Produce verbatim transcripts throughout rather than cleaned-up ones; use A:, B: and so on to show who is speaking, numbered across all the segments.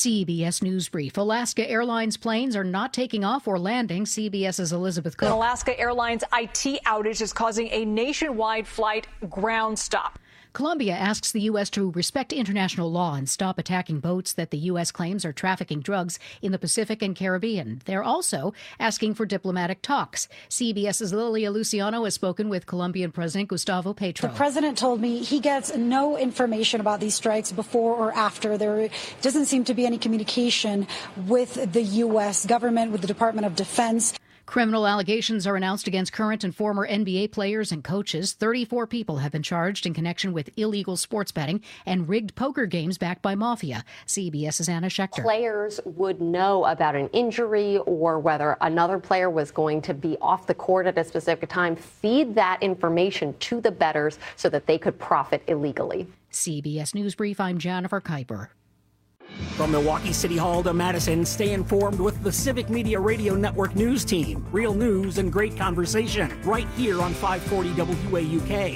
A: C B S News Brief. Alaska Airlines planes are not taking off or landing. CBS's Elizabeth Cook.
B: An Alaska Airlines I T outage is causing a nationwide flight ground stop.
A: Colombia asks the U S to respect international law and stop attacking boats that the U S claims are trafficking drugs in the Pacific and Caribbean. They're also asking for diplomatic talks. CBS's Lilia Luciano has spoken with Colombian President Gustavo Petro.
C: The president told me he gets no information about these strikes before or after. There doesn't seem to be any communication with the U S government, with the Department of Defense.
A: Criminal allegations are announced against current and former N B A players and coaches. thirty-four people have been charged in connection with illegal sports betting and rigged poker games backed by mafia. CBS's Anna Schechter.
D: Players would know about an injury or whether another player was going to be off the court at a specific time, feed that information to the bettors so that they could profit illegally.
A: C B S News Brief, I'm Jennifer Kuiper.
E: From Milwaukee City Hall to Madison, stay informed with the Civic Media Radio Network news team. Real news and great conversation right here on five forty W A U K.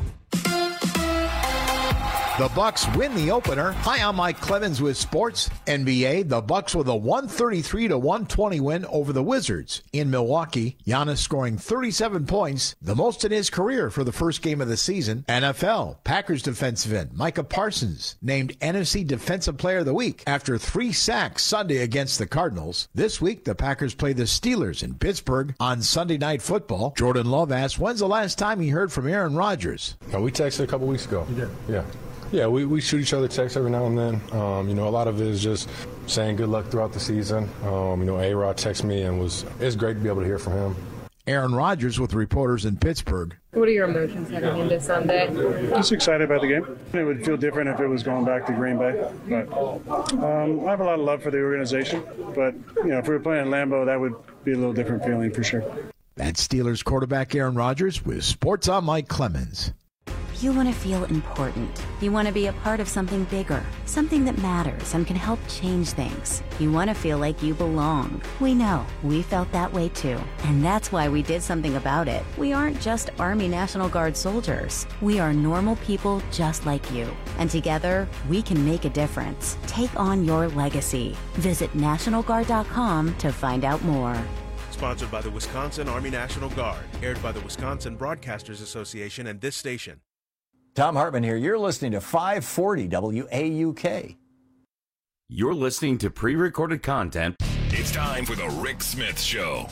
F: The Bucks win the opener. Hi, I'm Mike Clemens with Sports. N B A, the Bucks with a one thirty-three to one twenty win over the Wizards. In Milwaukee, Giannis scoring thirty-seven points, the most in his career for the first game of the season. N F L, Packers defensive end Micah Parsons named N F C Defensive Player of the Week after three sacks Sunday against the Cardinals. This week, the Packers play the Steelers in Pittsburgh on Sunday Night Football. Jordan Love asked, when's the last time he heard from Aaron Rodgers?
G: Oh, we texted a couple weeks ago.
F: You did?
G: Yeah. Yeah, we, we shoot each other texts every now and then. Um, you know, a lot of it is just saying good luck throughout the season. Um, you know, A-Rod texted me and was it's great to be able to hear from him.
F: Aaron Rodgers with reporters in Pittsburgh.
H: What are your emotions heading into Sunday?
I: Just excited about the game. It would feel different if it was going back to Green Bay. But um, I have a lot of love for the organization. But, you know, if we were playing in Lambeau, that would be a little different feeling for sure.
F: That's Steelers quarterback Aaron Rodgers with Sports on Mike Clemens.
J: You want to feel important. You want to be a part of something bigger, something that matters and can help change things. You want to feel like you belong. We know. We felt that way too. And that's why we did something about it. We aren't just Army National Guard soldiers. We are normal people just like you. And together, we can make a difference. Take on your legacy. Visit National Guard dot com to find out more.
K: Sponsored by the Wisconsin Army National Guard. Aired by the Wisconsin Broadcasters Association and this station.
L: Tom Hartman here. You're listening to five forty W A U K.
M: You're listening to pre-recorded content.
N: It's time for the Rick Smith Show.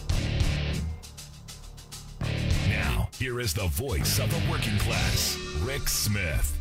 N: Now, here is the voice of the working class, Rick Smith.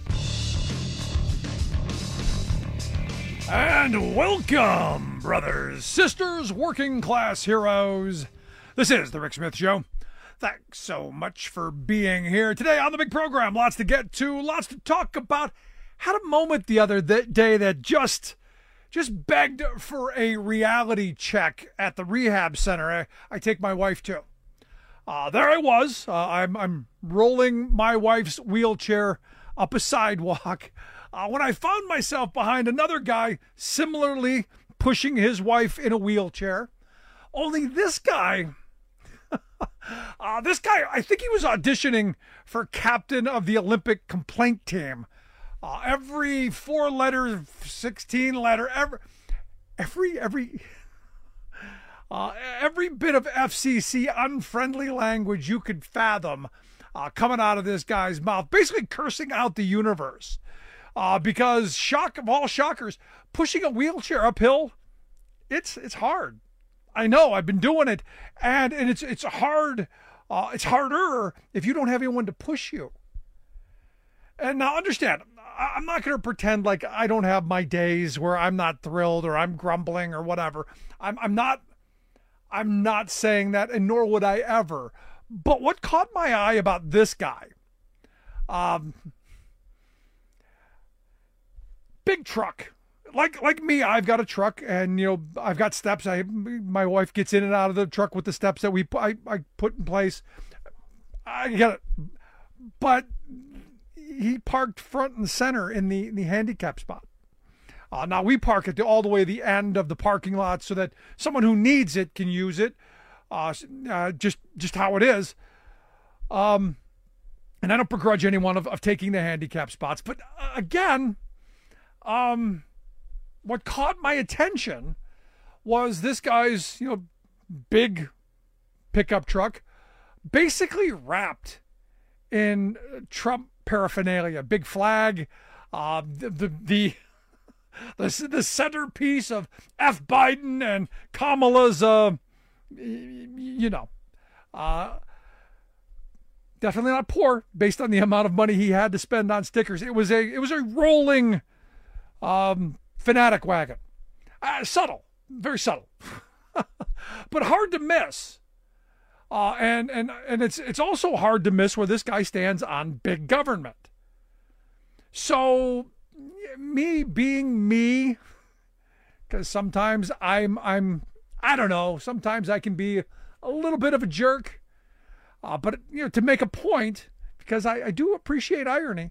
O: And welcome, brothers, sisters, working class heroes. This is the Rick Smith Show. Thanks so much for being here today on the big program. Lots to get to, lots to talk about. Had a moment the other day that just just begged for a reality check at the rehab center I, I take my wife to. Uh, there I was. Uh, I'm, I'm rolling my wife's wheelchair up a sidewalk uh, when I found myself behind another guy similarly pushing his wife in a wheelchair. Only this guy... Uh, this guy, I think he was auditioning for captain of the Olympic complaint team. Uh, every four letter, sixteen letter, every, every, every, uh, every bit of F C C unfriendly language you could fathom uh, coming out of this guy's mouth, basically cursing out the universe. Uh, because shock of all shockers, pushing a wheelchair uphill, it's it's hard. I know, I've been doing it, and, and it's it's hard, uh, it's harder if you don't have anyone to push you. And now understand, I'm not going to pretend like I don't have my days where I'm not thrilled or I'm grumbling or whatever. I'm I'm not, I'm not saying that, and nor would I ever. But what caught my eye about this guy, um, big truck. Like like me, I've got a truck, and you know I've got steps. I my wife gets in and out of the truck with the steps that we I, I put in place. I get it, but he parked front and center in the the handicap spot. Uh, now we park it all the way to the end of the parking lot so that someone who needs it can use it. Uh, uh, just just how it is. Um, and I don't begrudge anyone of, of taking the handicap spots, but uh, again, um. what caught my attention was this guy's, you know, big pickup truck, basically wrapped in Trump paraphernalia, big flag, uh, the the the, the, the centerpiece of F. Biden and Kamala's, uh, you know, uh, definitely not poor based on the amount of money he had to spend on stickers. It was a it was a rolling um, fanatic wagon, uh, subtle, very subtle, but hard to miss. Uh, and and and it's it's also hard to miss where this guy stands on big government. So, me being me, because sometimes I'm I'm I don't know. Sometimes I can be a little bit of a jerk, uh, but you know, to make a point, because I, I do appreciate irony.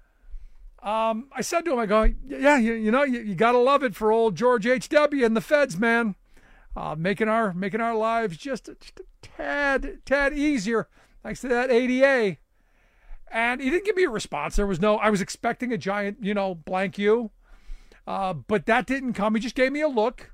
O: Um, I said to him, I go, yeah, you, you know, you, you gotta love it for old George H W and the feds, man. Uh, making our making our lives just a, just a tad tad easier thanks to that A D A. And he didn't give me a response. There was no. I was expecting a giant, you know, blank you, uh, but that didn't come. He just gave me a look.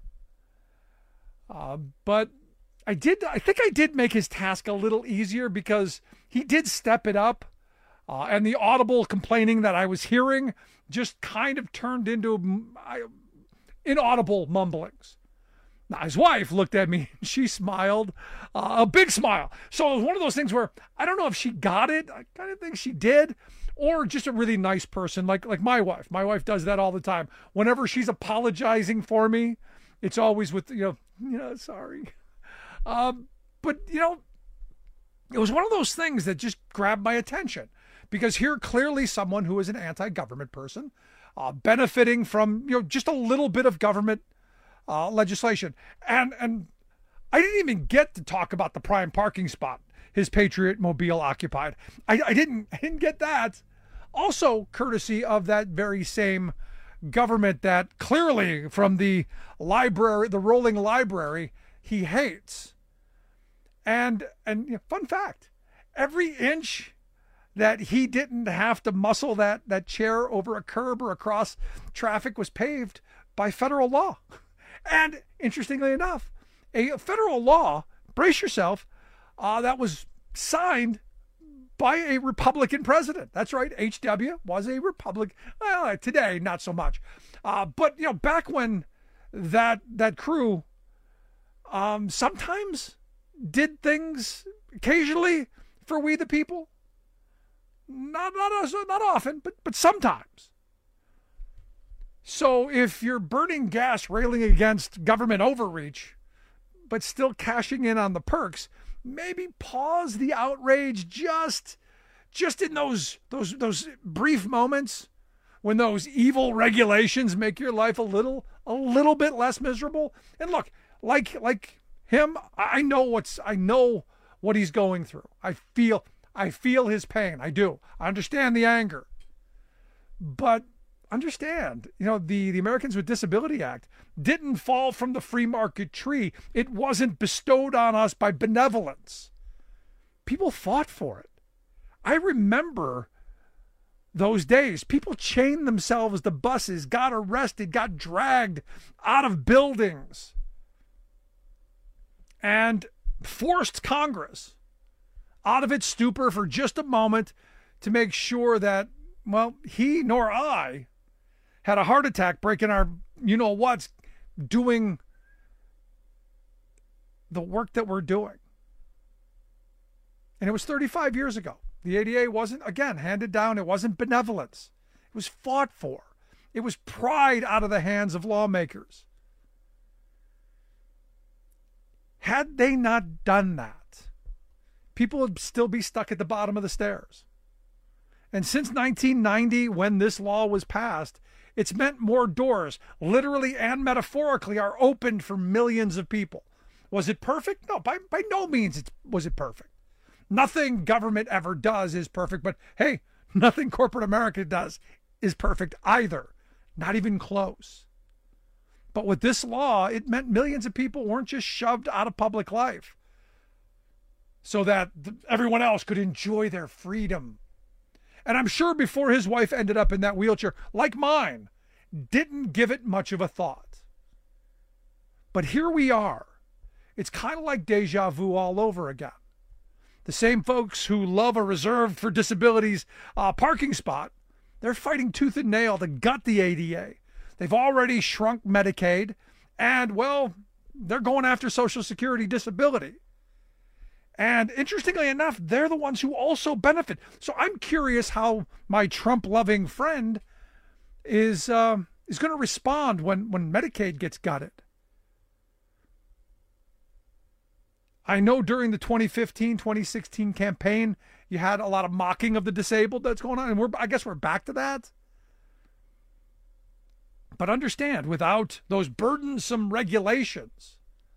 O: Uh, but I did. I think I did make his task a little easier because he did step it up, uh, and the audible complaining that I was hearing just kind of turned into uh, inaudible mumblings. Now, his wife looked at me and she smiled, uh, a big smile. So it was one of those things where I don't know if she got it. I kind of think she did, or just a really nice person like like my wife. My wife does that all the time. Whenever she's apologizing for me, it's always with, you know, you know, sorry. Um, but, you know, it was one of those things that just grabbed my attention because here clearly someone who is an anti-government person, uh, benefiting from, you know, just a little bit of government Uh, legislation. And and I didn't even get to talk about the prime parking spot his Patriot Mobile occupied. I, I didn't I didn't get that. Also courtesy of that very same government that clearly from the library, the rolling library, he hates. And and you know, fun fact, every inch that he didn't have to muscle that that chair over a curb or across traffic was paved by federal law. And interestingly enough, a federal law, brace yourself, uh, that was signed by a Republican president. That's right, H W was a Republican. Well, today, not so much. Uh, but, you know, back when that that crew um, sometimes did things occasionally for we the people. Not, not, not often, but, but sometimes. So if you're burning gas railing against government overreach, but still cashing in on the perks, maybe pause the outrage just just in those those those brief moments when those evil regulations make your life a little a little bit less miserable. And look, like like him, I know what's I know what he's going through. I feel I feel his pain. I do. I understand the anger. But understand, you know, the, the Americans with Disability Act didn't fall from the free market tree. It wasn't bestowed on us by benevolence. People fought for it. I remember those days. People chained themselves to buses, got arrested, got dragged out of buildings, and forced Congress out of its stupor for just a moment to make sure that, well, he nor I had a heart attack breaking our, you know what's, doing the work that we're doing. And it was thirty-five years ago. The A D A wasn't, again, handed down. It wasn't benevolence. It was fought for. It was pried out of the hands of lawmakers. Had they not done that, people would still be stuck at the bottom of the stairs. And since nineteen ninety, when this law was passed, it's meant more doors, literally and metaphorically, are opened for millions of people. Was it perfect? No, by, by no means it, was it perfect. Nothing government ever does is perfect, but hey, nothing corporate America does is perfect either. Not even close. But with this law, it meant millions of people weren't just shoved out of public life so that everyone else could enjoy their freedom. And I'm sure before his wife ended up in that wheelchair, like mine, didn't give it much of a thought. But here we are. It's kind of like deja vu all over again. The same folks who love a reserved for disabilities uh, parking spot, they're fighting tooth and nail to gut the A D A. They've already shrunk Medicaid, and, well, they're going after Social Security disability. And interestingly enough, they're the ones who also benefit. So I'm curious how my Trump-loving friend is uh, is going to respond when, when Medicaid gets gutted. I know during the twenty fifteen twenty sixteen campaign, you had a lot of mocking of the disabled that's going on, and we're I guess we're back to that. But understand, without those burdensome regulations,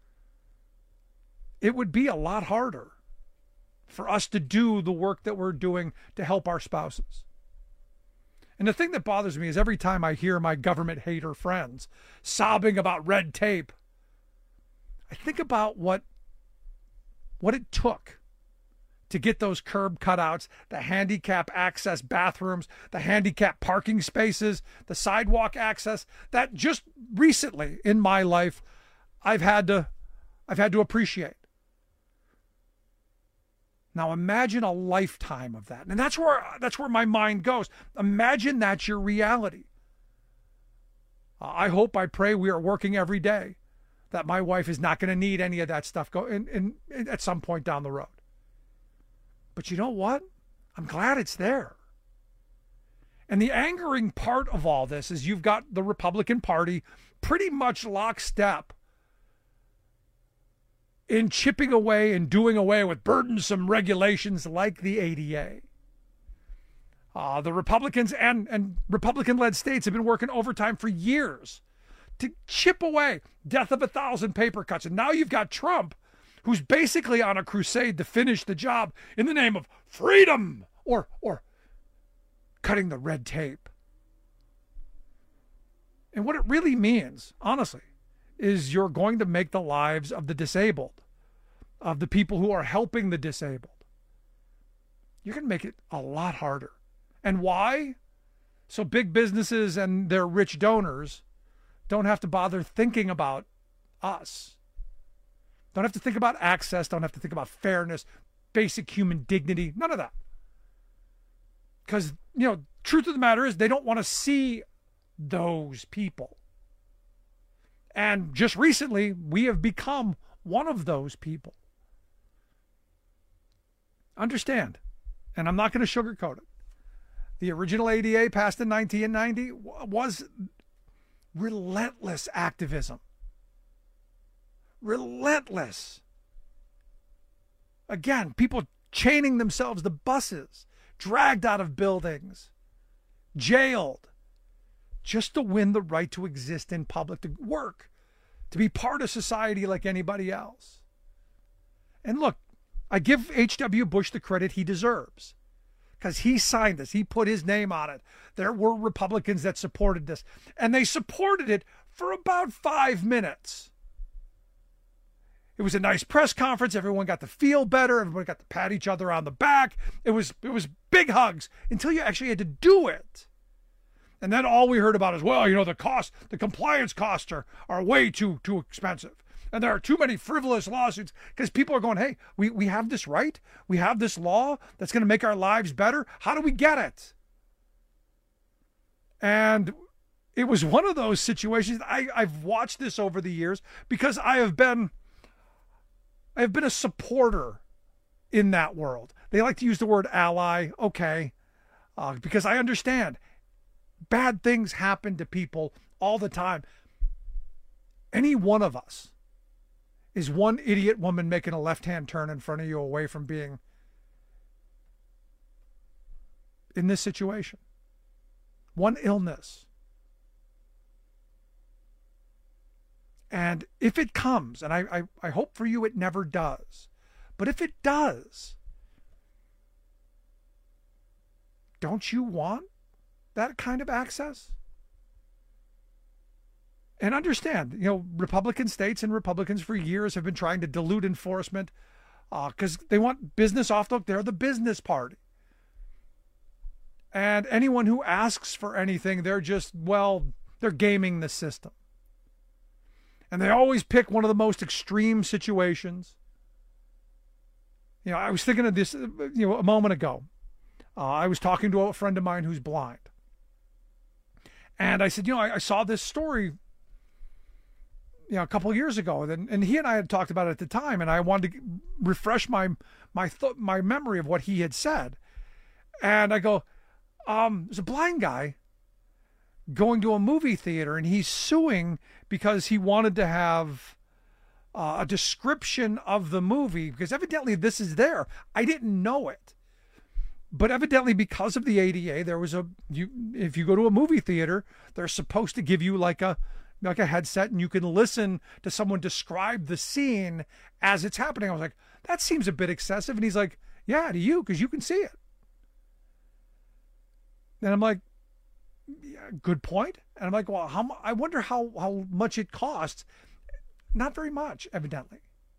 O: it would be a lot harder for us to do the work that we're doing to help our spouses. And the thing that bothers me is every time I hear my government hater friends sobbing about red tape, I think about what, what it took to get those curb cutouts, the handicap access bathrooms, the handicap parking spaces, the sidewalk access, that just recently in my life I've had to I've had to appreciate. Now imagine a lifetime of that. And that's where that's where my mind goes. Imagine that's your reality. I hope, I pray we are working every day that my wife is not going to need any of that stuff go in, in, in at some point down the road. But you know what? I'm glad it's there. And the angering part of all this is you've got the Republican Party pretty much lockstep in chipping away and doing away with burdensome regulations like the A D A. Uh, the Republicans and, and Republican-led states have been working overtime for years to chip away death of a thousand paper cuts. And now you've got Trump, who's basically on a crusade to finish the job in the name of freedom or or cutting the red tape. And what it really means, honestly, is you're going to make the lives of the disabled, of the people who are helping the disabled, you're going to make it a lot harder. And why? So big businesses and their rich donors don't have to bother thinking about us. Don't have to think about access. Don't have to think about fairness, basic human dignity. None of that. Because, you know, truth of the matter is they don't want to see those people. And just recently, we have become one of those people. Understand, and I'm not going to sugarcoat it. The original A D A passed in nineteen ninety was relentless activism. Relentless. Again, people chaining themselves to buses, dragged out of buildings, jailed, just to win the right to exist in public, to work, to be part of society like anybody else. And look, I give H W Bush the credit he deserves, because he signed this. He put his name on it. There were Republicans that supported this, and they supported it for about five minutes. It was a nice press conference. Everyone got to feel better. Everybody got to pat each other on the back. It was it was big hugs until you actually had to do it. And then all we heard about is, well, you know, the cost, the compliance costs are, are way too too expensive. And there are too many frivolous lawsuits because people are going, hey, we, we have this right. We have this law that's going to make our lives better. How do we get it? And it was one of those situations. I, I've watched this over the years because I have been... I have been a supporter in that world. They like to use the word ally. Okay. Uh, because I understand bad things happen to people all the time. Any one of us is one idiot woman making a left-hand turn in front of you away from being in this situation. One illness. And if it comes, and I, I, I hope for you it never does, but if it does, don't you want that kind of access? And understand, you know, Republican states and Republicans for years have been trying to dilute enforcement because uh, they want business off the hook. They're the business party. And anyone who asks for anything, they're just, well, They're gaming the system. And they always pick one of the most extreme situations. You know, I was thinking of this, you know, a moment ago. Uh, I was talking to a friend of mine who's blind. And I said, you know, I, I saw this story, you know, a couple of years ago, and, and he and I had talked about it at the time, and I wanted to refresh my my th- my memory of what he had said. And I go, um, there's a blind guy going to a movie theater, and he's suing because he wanted to have uh, a description of the movie, because evidently this is there. I didn't know it. But evidently, because of the A D A, there was a you. If you go to a movie theater, they're supposed to give you like a like a headset, and you can listen to someone describe the scene as it's happening. I was like, that seems a bit excessive. And he's like, yeah, to you, because you can see it. And I'm like, yeah, good point. And I'm like, well, how? I wonder how how much it costs. Not very much, evidently.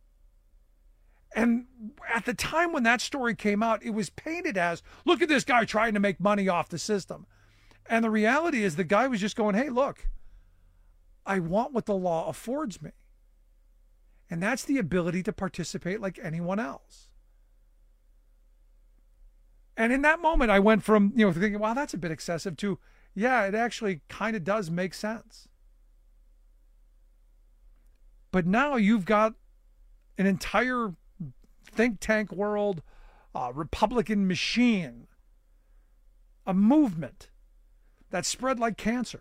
O: And at the time when that story came out, it was painted as, look at this guy trying to make money off the system. And the reality is the guy was just going, hey, look, I want what the law affords me. And that's the ability to participate like anyone else. And in that moment, I went from, you know, thinking, wow, that's a bit excessive, to, yeah, it actually kind of does make sense. But now you've got an entire think tank world, uh, Republican machine, a movement that spread like cancer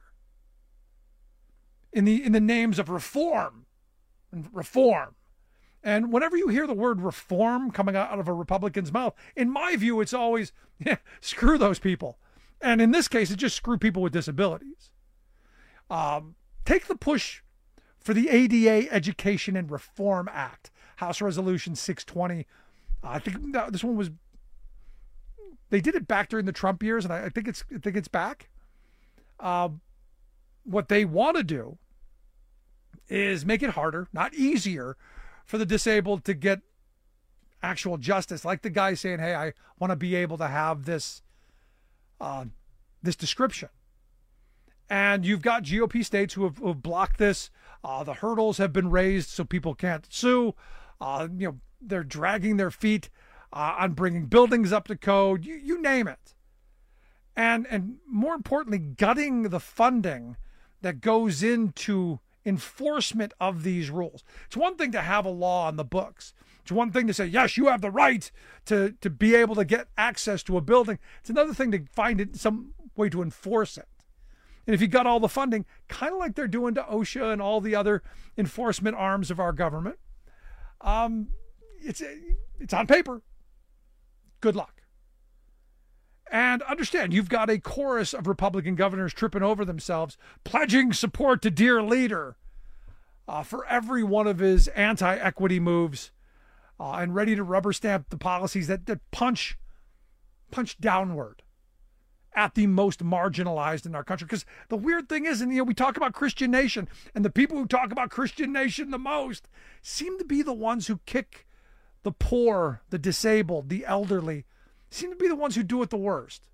O: in the in the names of reform and reform. And whenever you hear the word reform coming out of a Republican's mouth, in my view, it's always, yeah, screw those people. And in this case, it's just screw people with disabilities. Um, take the push for the A D A Education and Reform Act, House Resolution six twenty. Uh, I think that, this one was, they did it back during the Trump years, and I, I think it's I think it's back. Uh, what they want to do is make it harder, not easier, for the disabled to get actual justice. Like the guy saying, hey, I want to be able to have this, uh, this description. And you've got G O P states who have, who have blocked this. Uh, the hurdles have been raised so people can't sue. Uh, you know, they're dragging their feet uh, on bringing buildings up to code. You, you name it. And and more importantly, gutting the funding that goes into enforcement of these rules. It's one thing to have a law on the books. It's one thing to say, yes, you have the right to, to be able to get access to a building. It's another thing to find it, some way to enforce it. And if you got all the funding, kind of like they're doing to OSHA and all the other enforcement arms of our government, um, it's it's on paper. Good luck. And understand, you've got a chorus of Republican governors tripping over themselves, pledging support to dear leader uh, for every one of his anti-equity moves, uh, and ready to rubber stamp the policies that, that punch, punch downward at the most marginalized in our country. Because the weird thing is, and you know, we talk about Christian nation, and the people who talk about Christian nation the most seem to be the ones who kick the poor, the disabled, the elderly, seem to be the ones who do it the worst.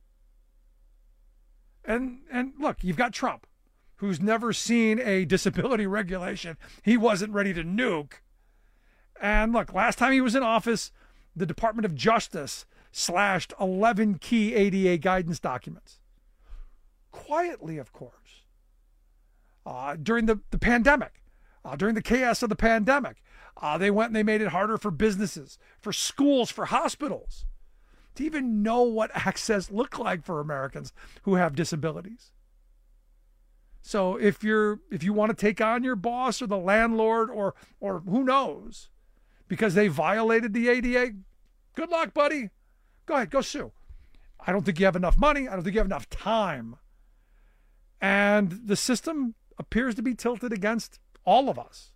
O: And and look, you've got Trump, who's never seen a disability regulation he wasn't ready to nuke. And look, last time he was in office, the Department of Justice slashed eleven key A D A guidance documents. Quietly, of course. Uh, during the, the pandemic, uh, during the chaos of the pandemic, uh, they went and they made it harder for businesses, for schools, for hospitals to even know what access looked like for Americans who have disabilities. So if you're if you want to take on your boss or the landlord or or who knows, because they violated the A D A, good luck, buddy. Go ahead, go sue. I don't think you have enough money. I don't think you have enough time. And the system appears to be tilted against all of us.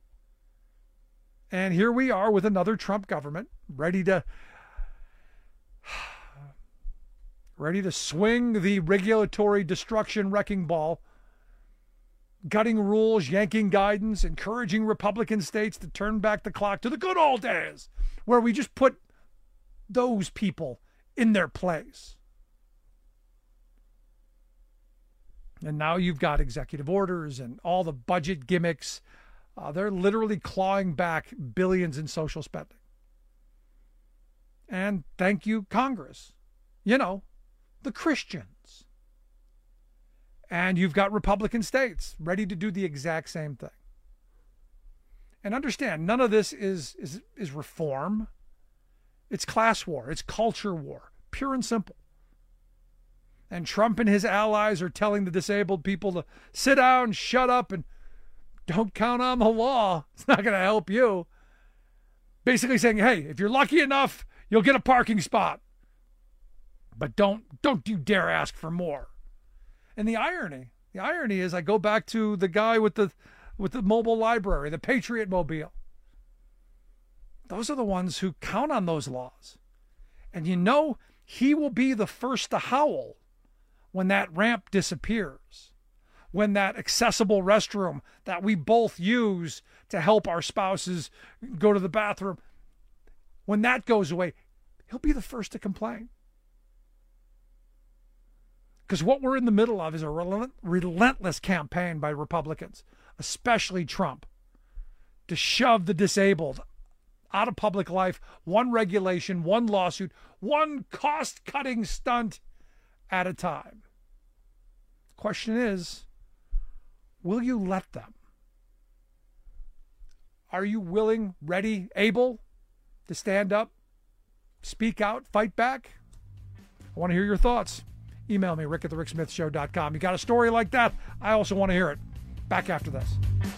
O: And here we are with another Trump government ready to ready to swing the regulatory destruction wrecking ball, gutting rules, yanking guidance, encouraging Republican states to turn back the clock to the good old days where we just put those people in their place. And now you've got executive orders and all the budget gimmicks. Uh, they're literally clawing back billions in social spending. And thank you, Congress. You know, the Christians. And you've got Republican states ready to do the exact same thing. And understand, none of this is, is, is reform. It's class war. It's culture war. Pure and simple. And Trump and his allies are telling the disabled people to sit down, shut up, and don't count on the law. It's not going to help you. Basically saying, hey, if you're lucky enough, you'll get a parking spot. But don't don't you dare ask for more. And the irony, the irony is I go back to the guy with the with the mobile library, the Patriot Mobile. Those are the ones who count on those laws. And you know, he will be the first to howl when that ramp disappears, when that accessible restroom that we both use to help our spouses go to the bathroom, when that goes away, he'll be the first to complain. Because what we're in the middle of is a relent- relentless campaign by Republicans, especially Trump, to shove the disabled out of public life, one regulation, one lawsuit, one cost-cutting stunt at a time. The question is, will you let them? Are you willing, ready, able to stand up, speak out, fight back? I want to hear your thoughts. Email me, rick at the rick smith show dot com. You got a story like that? I also want to hear it. Back after this.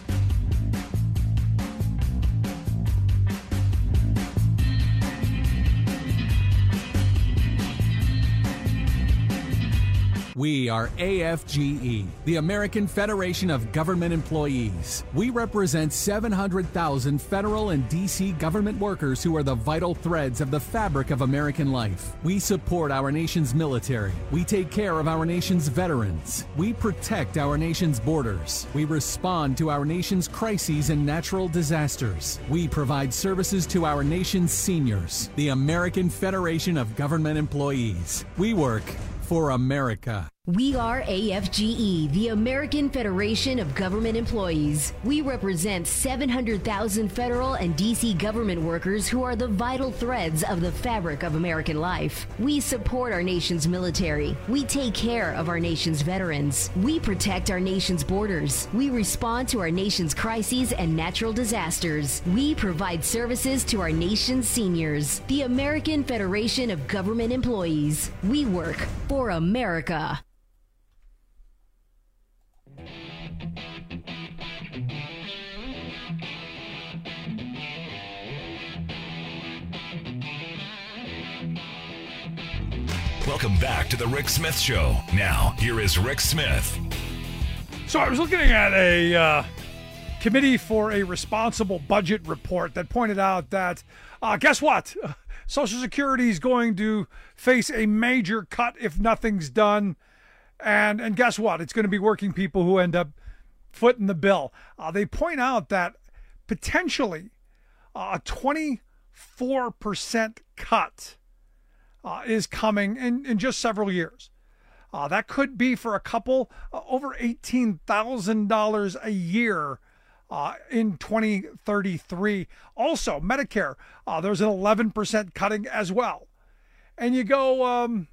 P: We are A F G E, the American Federation of Government Employees. We represent seven hundred thousand federal and D C government workers who are the vital threads of the fabric of American life. We support our nation's military. We take care of our nation's veterans. We protect our nation's borders. We respond to our nation's crises and natural disasters. We provide services to our nation's seniors. The American Federation of Government Employees. We work for America.
Q: We are A F G E, the American Federation of Government Employees. We represent seven hundred thousand federal and D C government workers who are the vital threads of the fabric of American life. We support our nation's military. We take care of our nation's veterans. We protect our nation's borders. We respond to our nation's crises and natural disasters. We provide services to our nation's seniors. The American Federation of Government Employees. We work for America.
N: Welcome back to the Rick Smith Show. Now, here is Rick Smith.
O: So I was looking at a uh, Committee for a Responsible Budget report that pointed out that, uh, guess what? Social Security is going to face a major cut if nothing's done. And and guess what? It's going to be working people who end up footing the bill. Uh, they point out that potentially uh, a twenty-four percent cut uh, is coming in, in just several years. Uh, that could be for a couple, uh, over eighteen thousand dollars a year uh, in twenty thirty-three. Also, Medicare, uh, there's an eleven percent cutting as well. And you go, um,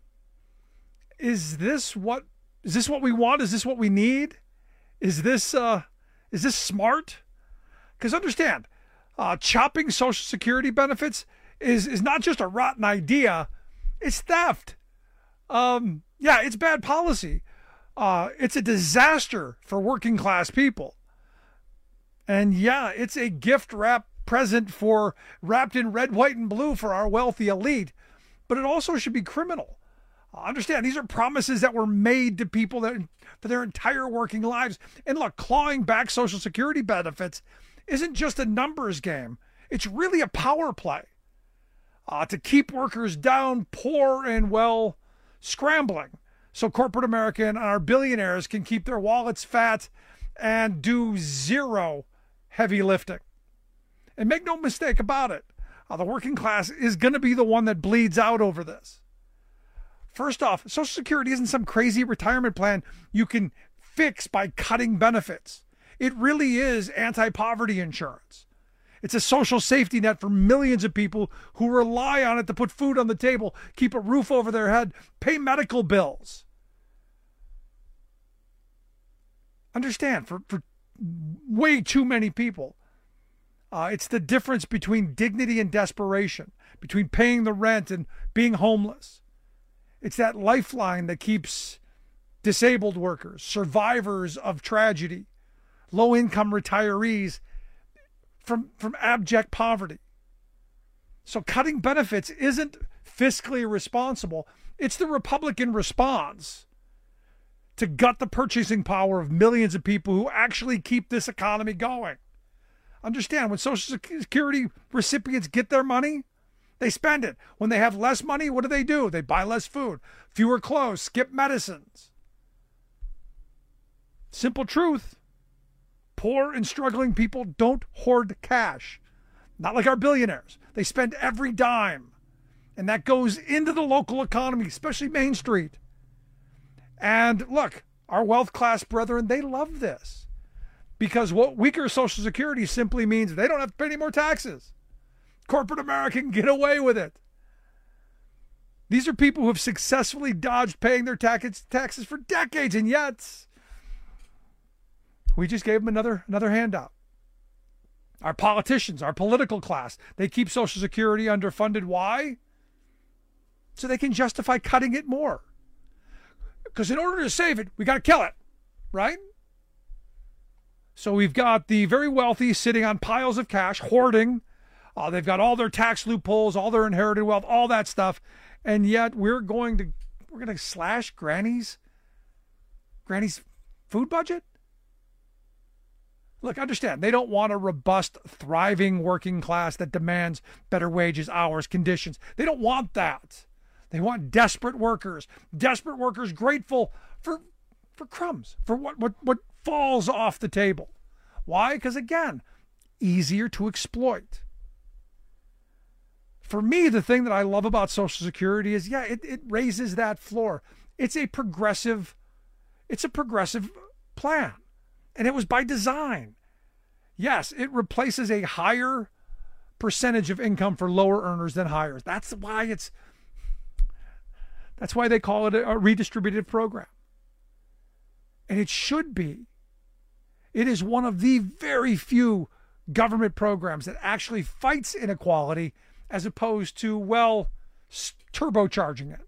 O: is this what is this what we want? Is this what we need? Is this uh, is this smart? Because understand, uh, chopping Social Security benefits is is not just a rotten idea; it's theft. Um, yeah, it's bad policy. Uh, it's a disaster for working class people. And yeah, it's a gift wrap present for wrapped in red, white, and blue for our wealthy elite. But it also should be criminal. Uh, understand, these are promises that were made to people that for their entire working lives. And look, clawing back Social Security benefits isn't just a numbers game. It's really a power play uh, to keep workers down, poor, and, well, scrambling. So corporate America and our billionaires can keep their wallets fat and do zero heavy lifting. And make no mistake about it, uh, the working class is going to be the one that bleeds out over this. First off, Social Security isn't some crazy retirement plan you can fix by cutting benefits. It really is anti-poverty insurance. It's a social safety net for millions of people who rely on it to put food on the table, keep a roof over their head, pay medical bills. Understand, for, for way too many people, uh, it's the difference between dignity and desperation, between paying the rent and being homeless. It's that lifeline that keeps disabled workers, survivors of tragedy, low-income retirees from, from abject poverty. So cutting benefits isn't fiscally responsible. It's the Republican response to gut the purchasing power of millions of people who actually keep this economy going. Understand, when Social Security recipients get their money, they spend it. When they have less money, what do they do? They buy less food, fewer clothes, skip medicines. Simple truth. Poor and struggling people don't hoard cash. Not like our billionaires. They spend every dime. And that goes into the local economy, especially Main Street. And look, our wealth class brethren, they love this. Because what weaker Social Security simply means they don't have to pay any more taxes. Corporate America can get away with it. These are people who have successfully dodged paying their tax, taxes for decades, and yet we just gave them another, another handout. Our politicians, our political class, they keep Social Security underfunded. Why? So they can justify cutting it more. Because in order to save it, we got to kill it, right? So we've got the very wealthy sitting on piles of cash, hoarding. Uh, they've got all their tax loopholes, all their inherited wealth, all that stuff, and yet we're going to we're going to slash Granny's Granny's food budget. Look, understand, they don't want a robust, thriving working class that demands better wages, hours, conditions. They don't want that. They want desperate workers, desperate workers grateful for for crumbs, for what what what falls off the table. Why? Because again, easier to exploit. For me, the thing that I love about Social Security is, yeah, it, it raises that floor. It's a progressive, it's a progressive plan. And it was by design. Yes, it replaces a higher percentage of income for lower earners than higher. That's why it's, that's why they call it a, a redistributive program. And it should be. It is one of the very few government programs that actually fights inequality as opposed to, well, turbocharging it.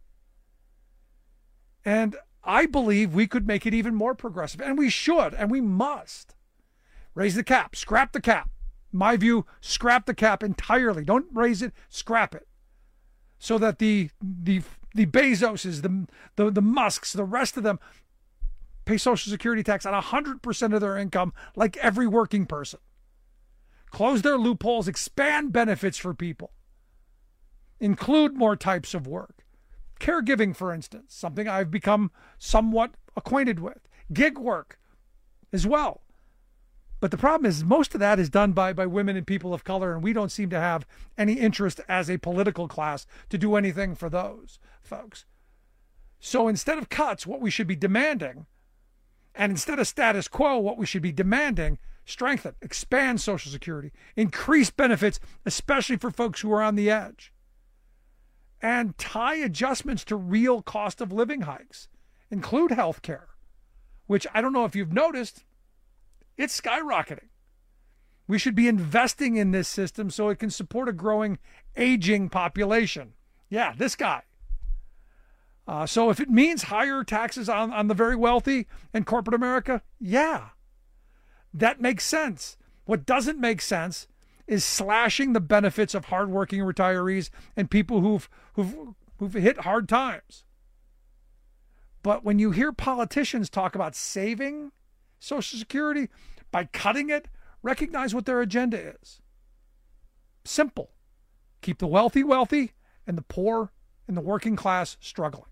O: And I believe we could make it even more progressive, and we should, and we must. Raise the cap, scrap the cap. In my view, scrap the cap entirely. Don't raise it, scrap it. So that the the the Bezoses, the, the, the Musks, the rest of them pay Social Security tax on one hundred percent of their income like every working person. Close their loopholes, expand benefits for people. Include more types of work. Caregiving, for instance, something I've become somewhat acquainted with. Gig work as well. But the problem is most of that is done by, by women and people of color, and we don't seem to have any interest as a political class to do anything for those folks. So instead of cuts, what we should be demanding, and instead of status quo, what we should be demanding, strengthen, expand Social Security, increase benefits, especially for folks who are on the edge. And tie adjustments to real cost of living hikes. Include health care, which I don't know if you've noticed, it's skyrocketing. We should be investing in this system so it can support a growing, aging population. Yeah, this guy. Uh, so if it means higher taxes on, on the very wealthy and corporate America, yeah, that makes sense. What doesn't make sense is slashing the benefits of hardworking retirees and people who've who've who've hit hard times. But when you hear politicians talk about saving Social Security by cutting it, recognize what their agenda is. Simple. Keep the wealthy wealthy and the poor and the working class struggling.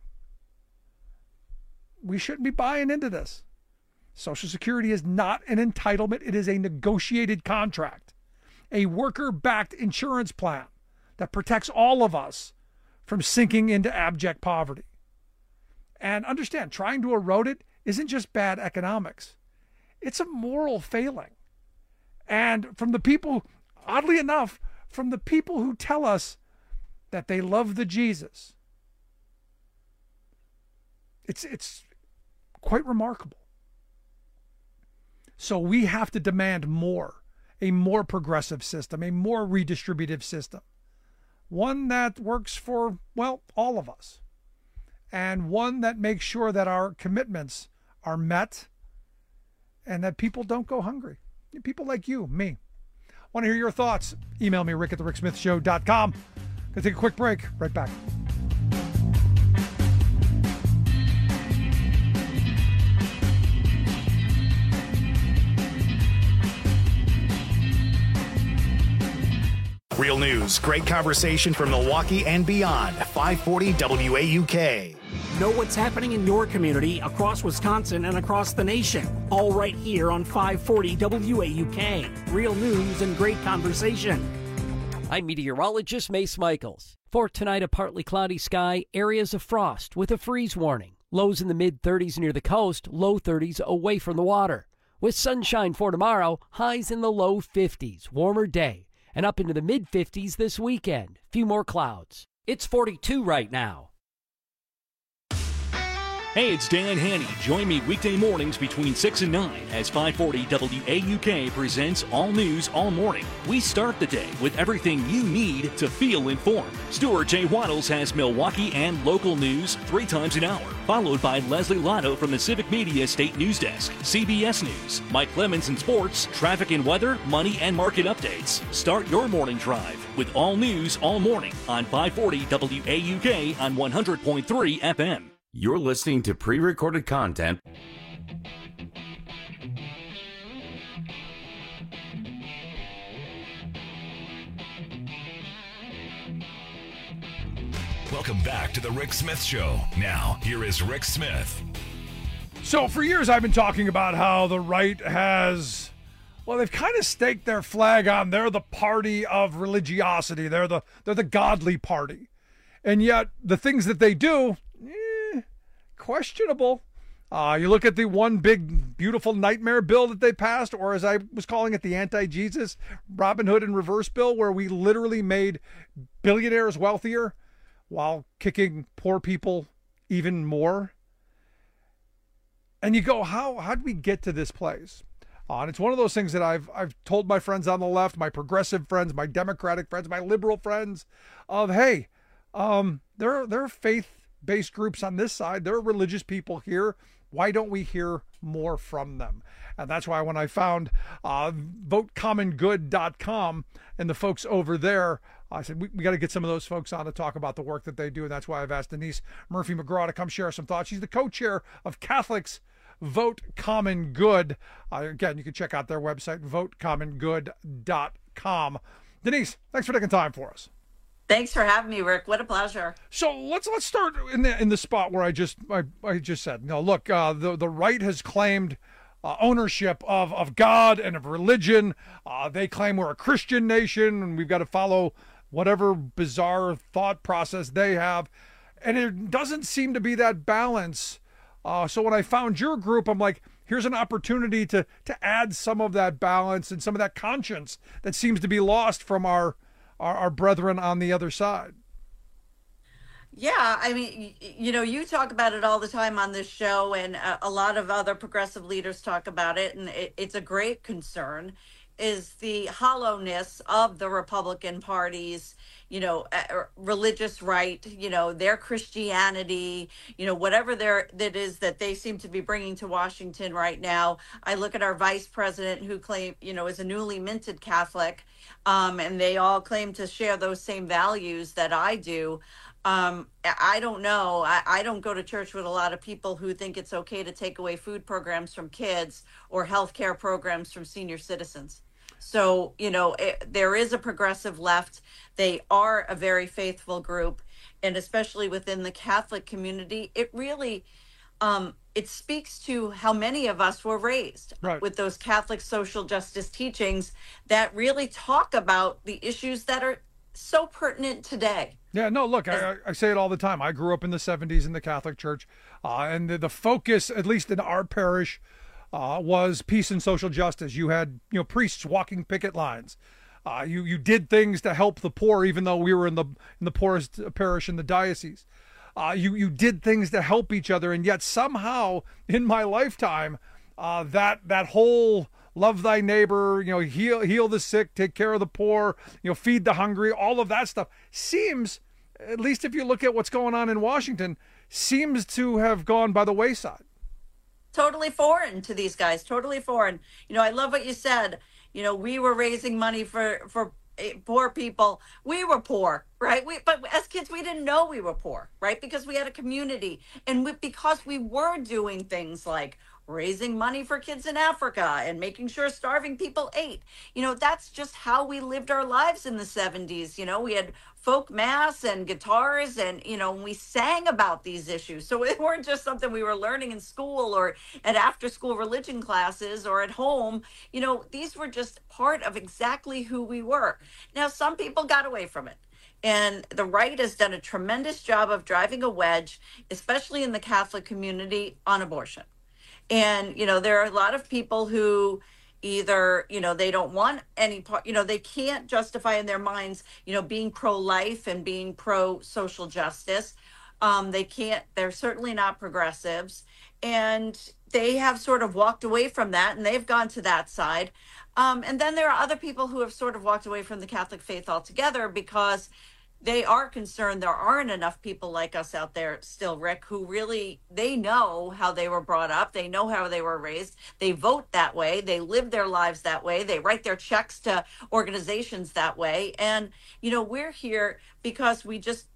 O: We shouldn't be buying into this. Social Security is not an entitlement. It is a negotiated contract. A worker-backed insurance plan that protects all of us from sinking into abject poverty. And understand, trying to erode it isn't just bad economics. It's a moral failing. And from the people, oddly enough, from the people who tell us that they love the Jesus, it's it's quite remarkable. So we have to demand more, a more progressive system, a more redistributive system, one that works for, well, all of us, and one that makes sure that our commitments are met and that people don't go hungry. People like you, me. Want to hear your thoughts? Email me, rick at the rick smith show dot com. Gonna take a quick break. Right back.
R: Real news, great conversation from Milwaukee and beyond. five forty W A U K.
E: Know what's happening in your community, across Wisconsin, and across the nation. All right here on five forty W A U K. Real news and great conversation.
S: I'm meteorologist Mace Michaels. For tonight, a partly cloudy sky, areas of frost with a freeze warning. Lows in the mid thirties near the coast, low thirties away from the water. With sunshine for tomorrow, highs in the low fifties, warmer day. And up into the mid fifties this weekend. Few more clouds. It's forty-two right now.
T: Hey, it's Dan Haney. Join me weekday mornings between six and nine as five forty W A U K presents All News All Morning. We start the day with everything you need to feel informed. Stuart J. Waddles has Milwaukee and local news three times an hour, followed by Leslie Lotto from the Civic Media State News Desk, C B S News, Mike Clemens in sports, traffic and weather, money and market updates. Start your morning drive with All News All Morning on five forty W A U K on one hundred point three F M.
M: You're listening to pre-recorded content.
N: Welcome back to the Rick Smith Show. Now, here is Rick Smith.
O: So for years I've been talking about how the right has, well, they've kind of staked their flag on they're the party of religiosity. They're the they're the godly party. And yet the things that they do, eh, questionable. Uh, you look at the one big, beautiful nightmare bill that they passed, or as I was calling it, the anti-Jesus Robin Hood and reverse bill, where we literally made billionaires wealthier while kicking poor people even more. And you go, how how did we get to this place? Uh, and it's one of those things that I've I've told my friends on the left, my progressive friends, my Democratic friends, my liberal friends, of hey, um, there there are faith-based groups on this side. There are religious people here. Why don't we hear more from them? And that's why when I found uh, vote common good dot com and the folks over there, I said, we, we got to get some of those folks on to talk about the work that they do. And that's why I've asked Denise Murphy-McGraw to come share some thoughts. She's the co-chair of Catholics Vote Common Good. Uh, again, you can check out their website, vote common good dot com. Denise, thanks for taking time for us.
U: Thanks for having me, Rick. What a pleasure.
O: So let's let's start in the in the spot where I just I, I just said, no, look, uh, the the right has claimed uh, ownership of of God and of religion. Uh, they claim we're a Christian nation and we've got to follow whatever bizarre thought process they have, and it doesn't seem to be that balance. Uh, so when I found your group, I'm like, here's an opportunity to to add some of that balance and some of that conscience that seems to be lost from our our, our brethren on the other side.
U: Yeah, I mean, you know, you talk about it all the time on this show, and a, a lot of other progressive leaders talk about it, and it, it's a great concern, is the hollowness of the Republican Party's, you know, uh, religious right, you know, their Christianity, you know, whatever there that is that they seem to be bringing to Washington right now. I look at our vice president, who claim, you know, is a newly minted Catholic, um, and they all claim to share those same values that I do. Um, I don't know. I, I don't go to church with a lot of people who think it's okay to take away food programs from kids or healthcare programs from senior citizens. So, you know, it, there is a progressive left. They are a very faithful group. And especially within the Catholic community, it really, um, it speaks to how many of us were raised right. with those Catholic social justice teachings that really talk about the issues that are so pertinent today.
O: Yeah, no, look, I, I say it all the time. I grew up in the seventies in the Catholic Church, uh, and the, the focus, at least in our parish, uh, was peace and social justice. You had, you know, priests walking picket lines. Uh, you you did things to help the poor, even though we were in the in the poorest parish in the diocese. Uh, you you did things to help each other, and yet somehow in my lifetime, uh, that that whole love thy neighbor, you know, heal heal the sick, take care of the poor, you know, feed the hungry, all of that stuff seems, at least if you look at what's going on in Washington, seems to have gone by the wayside.
U: Totally foreign to these guys, totally foreign. You know, I love what you said. You know, we were raising money for, for poor people. We were poor, right? We, but as kids, we didn't know we were poor, right? Because we had a community. And we, because we were doing things like raising money for kids in Africa and making sure starving people ate. You know, that's just how we lived our lives in the seventies. You know, we had folk mass and guitars and, you know, we sang about these issues. So it weren't just something we were learning in school or at after school religion classes or at home. You know, these were just part of exactly who we were. Now, some people got away from it. And the right has done a tremendous job of driving a wedge, especially in the Catholic community, on abortion. And, you know, there are a lot of people who either, you know, they don't want any part, you know, they can't justify in their minds, you know, being pro-life and being pro-social justice. Um, they can't, they're certainly not progressives. And they have sort of walked away from that and they've gone to that side. Um, and then there are other people who have sort of walked away from the Catholic faith altogether because they are concerned there aren't enough people like us out there still, Rick, who really, they know how they were brought up. They know how they were raised. They vote that way. They live their lives that way. They write their checks to organizations that way. And, you know, we're here because we just,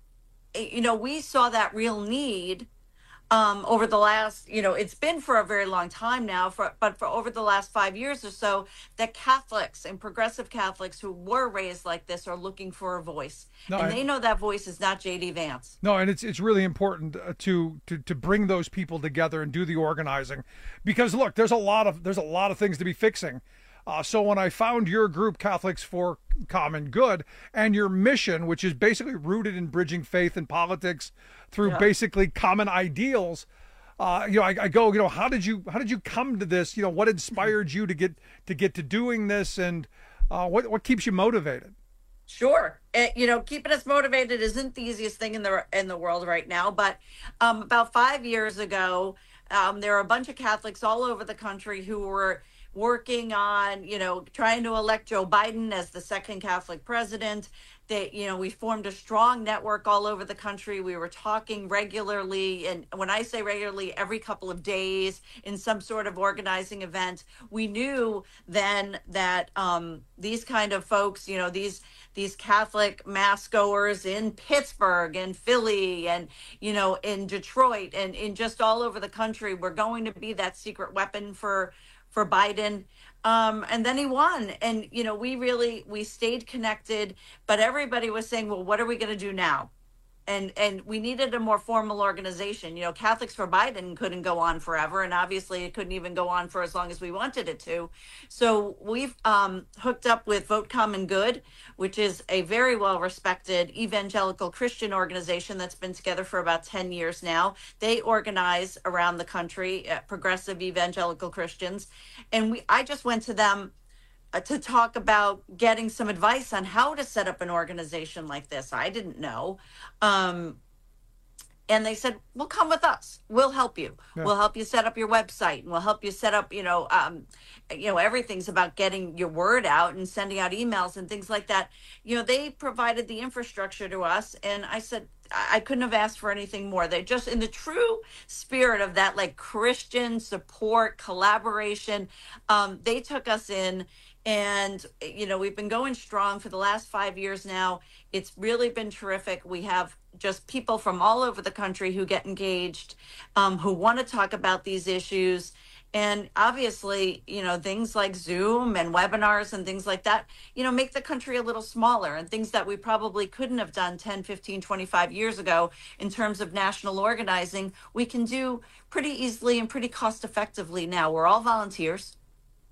U: you know, we saw that real need um, over the last, you know, it's been for a very long time now, for, but for over the last five years or so, that Catholics and progressive Catholics who were raised like this are looking for a voice. No, and I, they know that voice is not J D Vance.
O: No, and it's it's really important to, to to bring those people together and do the organizing, because look, there's a lot of there's a lot of things to be fixing. Uh, so when I found your group, Catholics for Common Good, and your mission, which is basically rooted in bridging faith and politics through yeah. basically common ideals, uh, you know, I, I go, you know, how did you how did you come to this? You know, what inspired you to get to get to doing this, and uh, what what keeps you motivated?
U: Sure, it, you know, keeping us motivated isn't the easiest thing in the in the world right now. But um, about five years ago, um, there are a bunch of Catholics all over the country who were working on, you know, trying to elect Joe Biden as the second Catholic president. They, you know, we formed a strong network all over the country. We were talking regularly, and when I say regularly, every couple of days in some sort of organizing event. We knew then that um, these kind of folks, you know, these these Catholic mass goers in Pittsburgh and Philly and, you know, in Detroit and in just all over the country were going to be that secret weapon for for Biden. Um, and then he won. And, you know, we really, we stayed connected, but everybody was saying, well, what are we going to do now? And and we needed a more formal organization. You know, Catholics for Biden couldn't go on forever, and obviously it couldn't even go on for as long as we wanted it to. So we've um, hooked up with Vote Common Good, which is a very well-respected evangelical Christian organization that's been together for about ten years now. They organize around the country, uh, progressive evangelical Christians. And we I just went to them to talk about getting some advice on how to set up an organization like this. I didn't know. Um, and they said, well, come with us. We'll help you. Yeah. We'll help you set up your website, and we'll help you set up, you know, um, you know, everything's about getting your word out and sending out emails and things like that. You know, they provided the infrastructure to us. And I said, I couldn't have asked for anything more. They just, in the true spirit of that, like Christian support, collaboration, um, they took us in. And, you know, we've been going strong for the last five years now. It's really been terrific. We have just people from all over the country who get engaged, um, who want to talk about these issues. And obviously, you know, things like Zoom and webinars and things like that, you know, make the country a little smaller, and things that we probably couldn't have done ten, fifteen, twenty-five years ago in terms of national organizing, we can do pretty easily and pretty cost effectively now. We're all volunteers.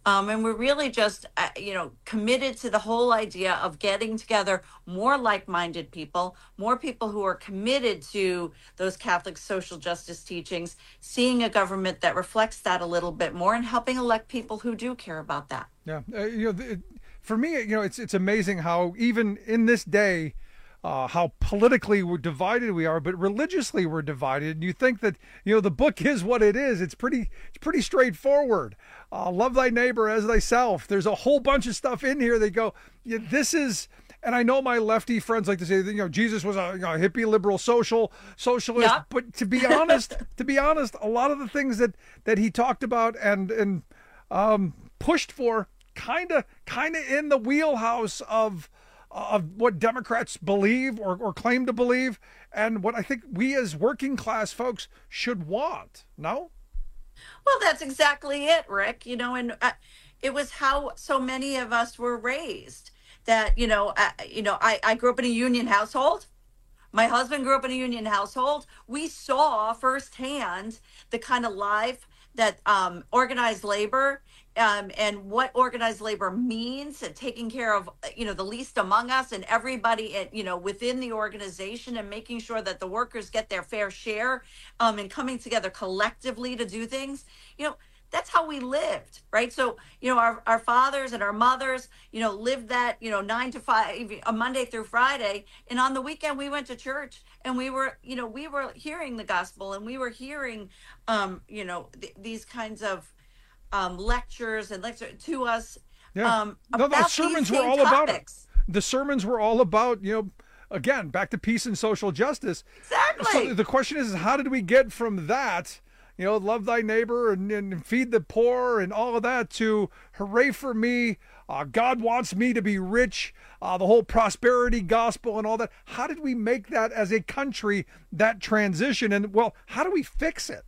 U: Um, and we're really just, uh, you know, committed to the whole idea of getting together more like-minded people, more people who are committed to those Catholic social justice teachings, seeing a government that reflects that a little bit more, and helping elect people who do care about that.
O: Yeah, uh, you know, it, for me, you know, it's it's amazing how even in this day, Uh, how politically we're divided we are, but religiously we're divided. And you think that, you know, the book is what it is. It's pretty, it's pretty straightforward. Uh, love thy neighbor as thyself. There's a whole bunch of stuff in here that go, yeah, this is, and I know my lefty friends like to say that, you know, Jesus was a, you know, hippie, liberal, social, socialist. Yeah. But to be honest, to be honest, a lot of the things that, that he talked about and, and um, pushed for kind of, kind of in the wheelhouse of, of what Democrats believe or, or claim to believe, and what I think we as working class folks should want. No?
U: Well, that's exactly it, Rick. You know, and uh, it was how so many of us were raised that, you know, uh, you know, I, I grew up in a union household. My husband grew up in a union household. We saw firsthand the kind of life that um, organized labor Um, and what organized labor means, and taking care of, you know, the least among us and everybody, you know, within the organization, and making sure that the workers get their fair share, um, and coming together collectively to do things. You know, that's how we lived, right? So, you know, our, our fathers and our mothers, you know, lived that, you know, nine to five, a Monday through Friday. And on the weekend, we went to church, and we were, you know, we were hearing the gospel, and we were hearing, um, you know, th- these kinds of Um, lectures and lecture to us.
O: Yeah.
U: Um,
O: no, the sermons were all
U: topics.
O: about it. The sermons were all about, you know, again, back to peace and social justice.
U: Exactly.
O: So the question is, how did we get from that, you know, love thy neighbor and, and feed the poor and all of that, to hooray for me, uh, God wants me to be rich, uh, the whole prosperity gospel and all that? How did we make that as a country, that transition? And, well, how do we fix it?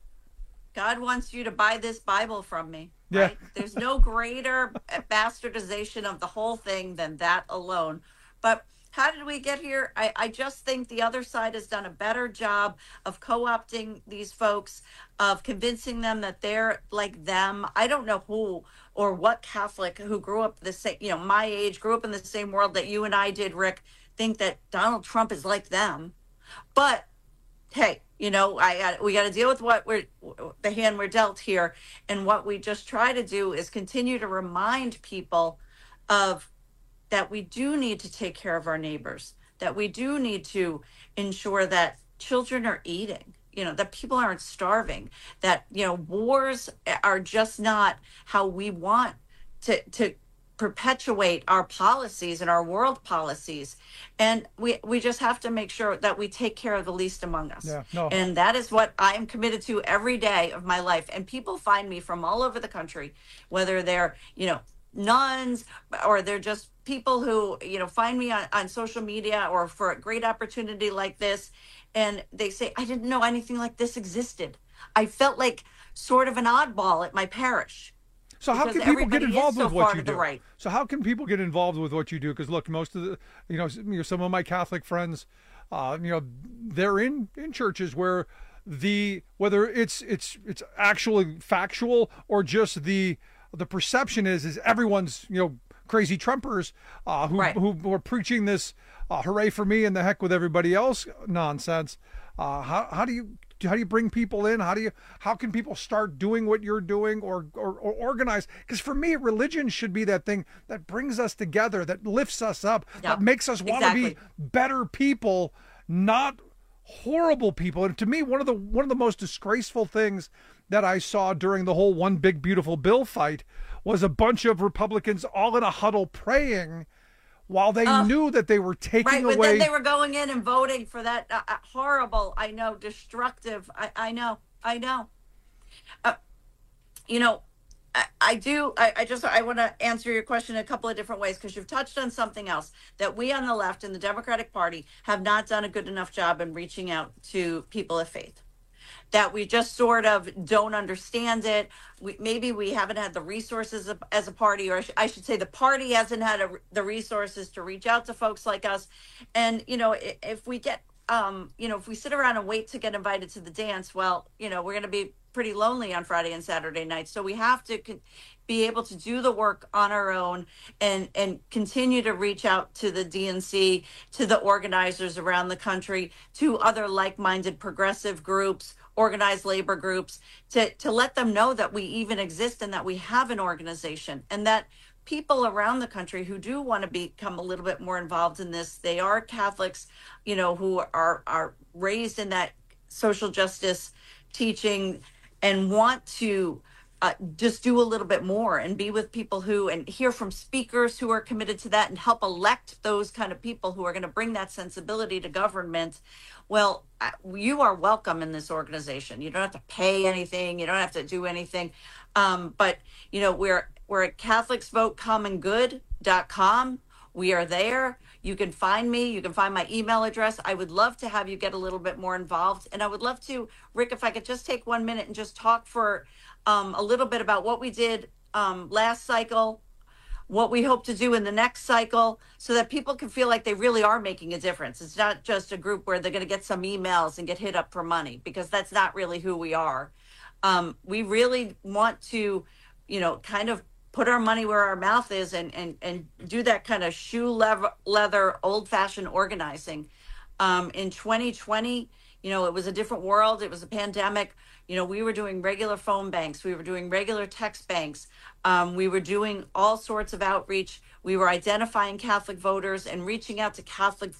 U: God wants you to buy this Bible from me.
O: Yeah.
U: Right? There's no greater bastardization of the whole thing than that alone. But how did we get here? I, I just think the other side has done a better job of co-opting these folks, of convincing them that they're like them. I don't know who or what Catholic who grew up the same, you know, my age, grew up in the same world that you and I did, Rick, think that Donald Trump is like them. But hey, you know, I, I we got to deal with what we're the hand we're dealt here, and what we just try to do is continue to remind people of that we do need to take care of our neighbors, that we do need to ensure that children are eating, you know, that people aren't starving, that, you know, wars are just not how we want to to perpetuate our policies and our world policies. And we we just have to make sure that we take care of the least among us.
O: Yeah, no.
U: And that is what I am committed to every day of my life. And people find me from all over the country, whether they're, you know, nuns, or they're just people who, you know, find me on, on social media or for a great opportunity like this. And they say, I didn't know anything like this existed. I felt like sort of an oddball at my parish.
O: So how can people get involved
U: so
O: with what you do?
U: Right.
O: So how can people get involved with what you do? Because look, most of the, you know, you know, some of my Catholic friends, uh, you know, they're in, in churches where the, whether it's, it's, it's actually factual or just the, the perception is, is everyone's, you know, crazy Trumpers, uh, who,
U: right.
O: who, who are preaching this, uh, hooray for me and the heck with everybody else nonsense. Uh, how, how do you, how do you bring people in? How do you, how can people start doing what you're doing, or, or, or organize? Because for me, religion should be that thing that brings us together, that lifts us up,
U: yeah,
O: that makes us want
U: exactly.
O: to be better people, not horrible people. And to me, one of the, one of the most disgraceful things that I saw during the whole One Big Beautiful Bill fight was a bunch of Republicans all in a huddle praying while they uh, knew that they were taking
U: right,
O: away.
U: But then they were going in and voting for that uh, uh, horrible, I know, destructive. I, I know, I know. Uh, you know, I, I do. I, I just I want to answer your question in a couple of different ways, because you've touched on something else that we on the left in the Democratic Party have not done a good enough job in reaching out to people of faith. That we just sort of don't understand it. We, maybe we haven't had the resources as a party, or I should say the party hasn't had a, the resources to reach out to folks like us. And, you know, if we get um, you know, if we sit around and wait to get invited to the dance, well, you know, we're going to be pretty lonely on Friday and Saturday nights. So we have to co- be able to do the work on our own and, and continue to reach out to the D N C, to the organizers around the country, to other like-minded progressive groups, organized labor groups, to, to let them know that we even exist and that we have an organization, and that people around the country who do want to become a little bit more involved in this, they are Catholics, you know, who are, are raised in that social justice teaching and want to uh, just do a little bit more and be with people who, and hear from speakers who are committed to that and help elect those kind of people who are going to bring that sensibility to government. Well, uh, you are welcome in this organization. You don't have to pay anything. You don't have to do anything. Um, but, you know, we're, we're at Catholics Vote Common Good dot com. We are there. You can find me. You can find my email address. I would love to have you get a little bit more involved. And I would love to, Rick, if I could just take one minute and just talk for um, a little bit about what we did um, last cycle, what we hope to do in the next cycle, so that people can feel like they really are making a difference. It's not just a group where they're going to get some emails and get hit up for money, because that's not really who we are. Um, we really want to, you know, kind of put our money where our mouth is and and and do that kind of shoe leather, leather old-fashioned organizing. Um, in twenty twenty, you know, it was a different world. It was a pandemic. You know, we were doing regular phone banks. We were doing regular text banks. Um, we were doing all sorts of outreach. We were identifying Catholic voters and reaching out to Catholic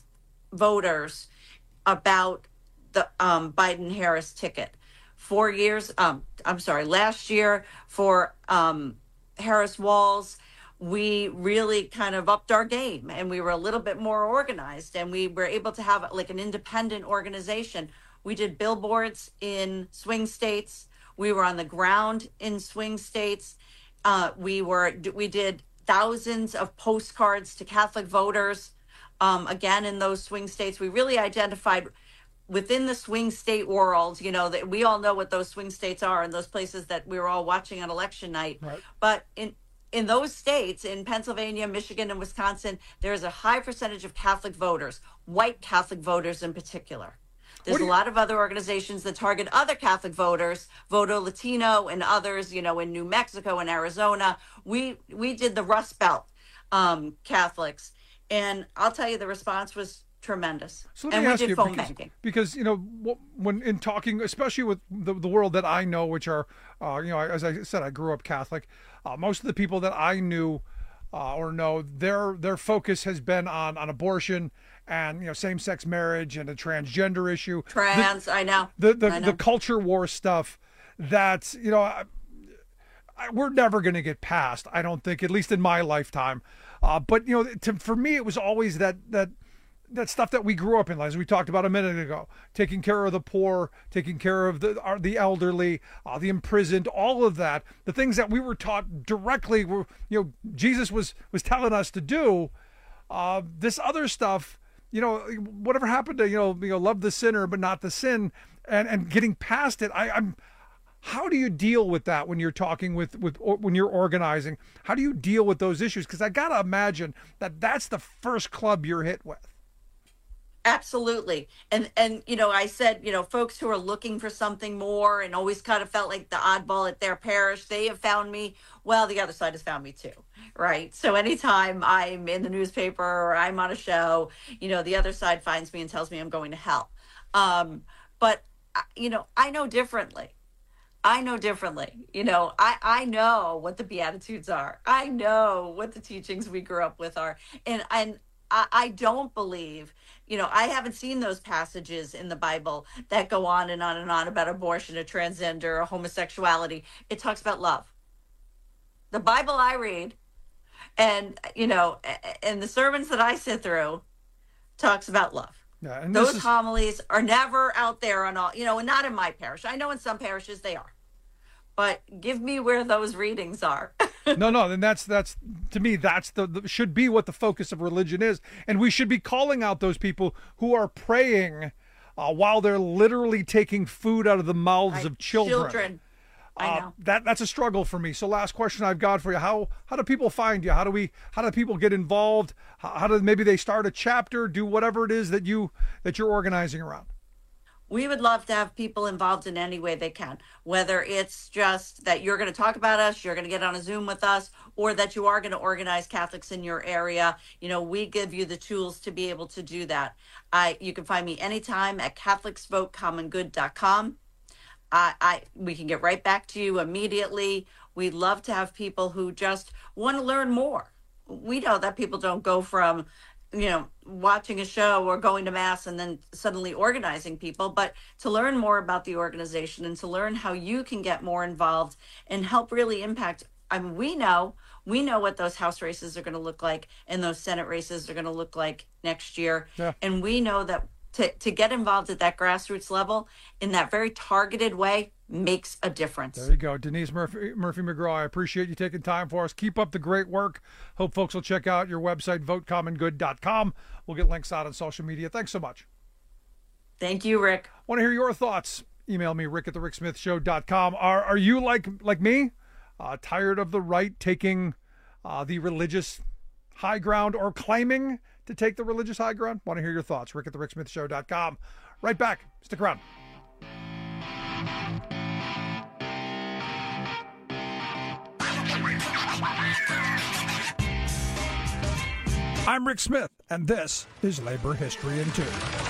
U: voters about the um, Biden-Harris ticket. Four years, um, I'm sorry, last year for um, Harris-Walz, we really kind of upped our game, and we were a little bit more organized, and we were able to have like an independent organization. We did billboards in swing states. We were on the ground in swing states. Uh, we were we did thousands of postcards to Catholic voters, um, again, in those swing states. We really identified within the swing state world, you know, that we all know what those swing states are and those places that we were all watching on election night. Right. But in in those states, in Pennsylvania, Michigan, and Wisconsin, there's a high percentage of Catholic voters, white Catholic voters in particular. There's a lot of other organizations that target other Catholic voters, Voto Latino and others, you know, in New Mexico and Arizona. We we did the Rust Belt um, Catholics. And I'll tell you, the response was tremendous.
O: So let
U: and
O: me
U: we
O: ask
U: did
O: you,
U: phone
O: because,
U: banking.
O: because, you know, when in talking, especially with the, the world that I know, which are, uh, you know, as I said, I grew up Catholic. Uh, most of the people that I knew uh, or know, their their focus has been on, on abortion and, you know, same-sex marriage and a transgender issue.
U: Trans,
O: the,
U: I know.
O: The the,
U: I know.
O: the culture war stuff that's, you know, I, I, we're never going to get past, I don't think, at least in my lifetime. Uh, but, you know, to, for me, it was always that that that stuff that we grew up in, as we talked about a minute ago, taking care of the poor, taking care of the our, the elderly, uh, the imprisoned, all of that, the things that we were taught directly, were, you know, Jesus was was telling us to do. Uh, this other stuff, you know, whatever happened to, you know, you know, love the sinner but not the sin, and and getting past it. I, I'm. How do you deal with that when you're talking with with or, when you're organizing? How do you deal with those issues? Because I gotta imagine that that's the first club you're hit with.
U: Absolutely. And, and, you know, I said, you know, folks who are looking for something more and always kind of felt like the oddball at their parish, they have found me. Well, the other side has found me too. Right. So anytime I'm in the newspaper or I'm on a show, you know, the other side finds me and tells me I'm going to hell. Um, but, you know, I know differently. I know differently. You know, I, I know what the Beatitudes are. I know what the teachings we grew up with are. And, and I, I don't believe, you know, I haven't seen those passages in the Bible that go on and on and on about abortion or transgender or homosexuality. It talks about love. The Bible I read and, you know, and the sermons that I sit through talks about love.
O: Yeah, and
U: those
O: is...
U: homilies are never out there on all, you know, and not in my parish. I know in some parishes they are. But give me where those readings are.
O: no, no, and that's that's to me that's the, the should be what the focus of religion is, and we should be calling out those people who are praying uh, while they're literally taking food out of the mouths right. of children.
U: Children. I know.
O: Uh, that that's a struggle for me. So last question I've got for you: How how do people find you? How do we? How do people get involved? How, how do maybe they start a chapter? Do whatever it is that you that you're organizing around.
U: We would love to have people involved in any way they can, whether it's just that you're going to talk about us, you're going to get on a Zoom with us, or that you are going to organize Catholics in your area. You know, we give you the tools to be able to do that. I, you can find me anytime at catholics vote common good dot com. I, I, we can get right back to you immediately. We'd love to have people who just want to learn more. We know that people don't go from, you know, watching a show or going to mass and then suddenly organizing people, but to learn more about the organization and to learn how you can get more involved and help really impact. I mean, we know, we know what those House races are going to look like and those Senate races are going to look like next year. Yeah. And we know that to, to get involved at that grassroots level in that very targeted way makes a difference.
O: There you go. Denise Murphy, Murphy McGraw, I appreciate you taking time for us. Keep up the great work. Hope folks will check out your website, vote common good dot com. We'll get links out on social media. Thanks so much.
U: Thank you, Rick.
O: Want to hear your thoughts? Email me, rick at the rick smith show dot com. Are, are you like, like me, uh, tired of the right taking uh, the religious high ground or claiming to take the religious high ground? Want to hear your thoughts? rick at the rick smith show dot com. Right back. Stick around. I'm Rick Smith, and this is Labor History in Two.